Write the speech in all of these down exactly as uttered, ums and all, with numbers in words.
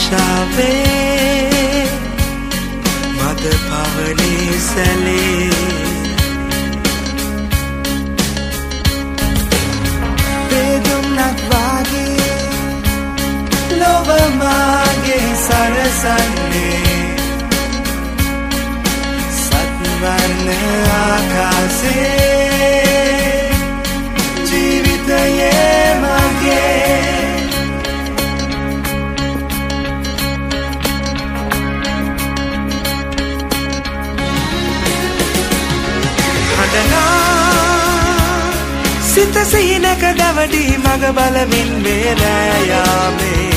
ආශාවේ මද පවනේ සැලේ බෙදුම්නක් වාගේ ලොව මාගේ සරසන්නේ සත්වර්ණ ආකාශේ ජීවිතයේ මගේ සිත සීනක දවඩී මග බලමින් මේ රෑයාමේ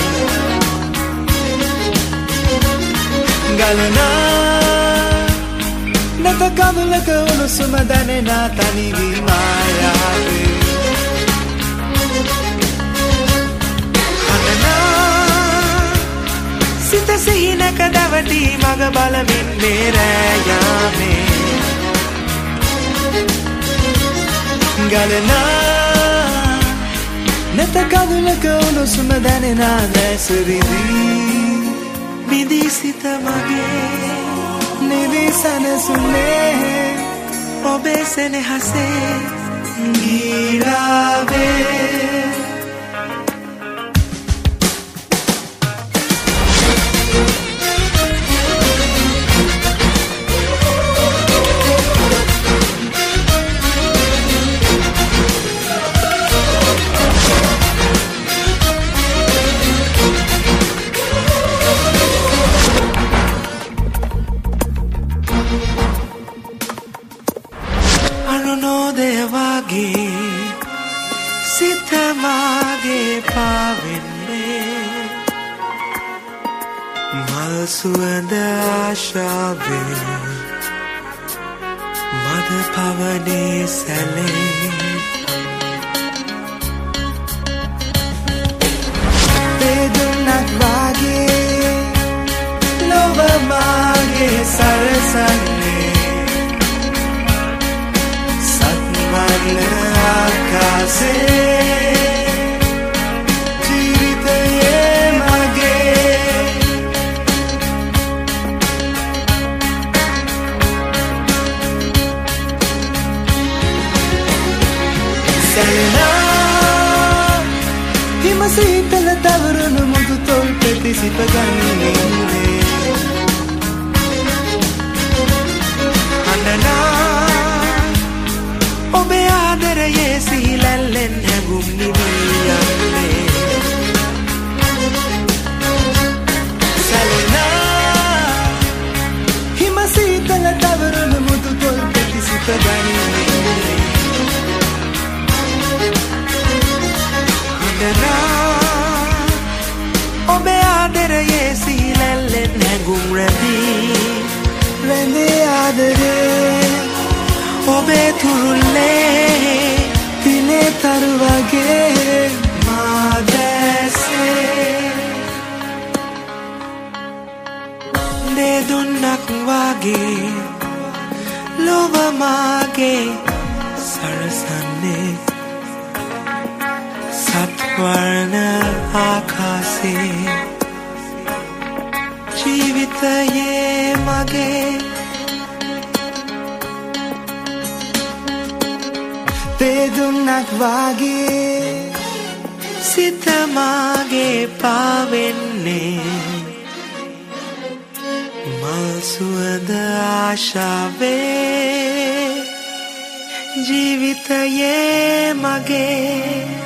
ගලනා නැත කඳුලක උණුසුම දැනෙනා තනිවී මායාවේ අනනා සිත සීනක දවඩී මග බලමින් මේ රෑයාමේ ගලනා නැත කඳුලක උණුසුම දැනෙනා දැසරිදී විදී සිත මගේ නිවි සනසුනේ ඔබේ සෙනෙහසේ ගිරාවේ අනුනෝදයවාගේ සිත මාගේ පාවෙන්නේ මල් සුවඳ ආශාවේ මද පවනේ සැලේ බෙදුම්නක් වාගේ ලොව මාගේ සරසන්නේ ආකාශේ ජීවිතයේ මගේ සැලෙනා හිම සීතල තවරුණු මුදු තොල් පෙති සිප ගන්නේ අඬනා ඔබේ ආදරයේ සිහිලැල්ලෙන් හැඟුම් නිවී යන්නේ සැලෙනා හිම සීතල තවරුණු මුදු තොල් පෙති සිත ගන්නේ අඬනා ඔබේ ආදරයේ සිහිලැල්ලෙන් හැඟුම් රැඳී රැඳී ආදරේ ඔබේ තුරුල්ලේ දිනේ තරු වගේ මා දැසේ දෙදුන්නක් වගේ ලොව මාගේ සරසන්නේ සත්වර්ණ ආකාශේ ජීවිතයේ මගේ බෙදුම්නක් වාගේ සිත මාගේ පාවෙන්නේ මල් සුවඳ ආශාවේ ජීවිතයේ මගේ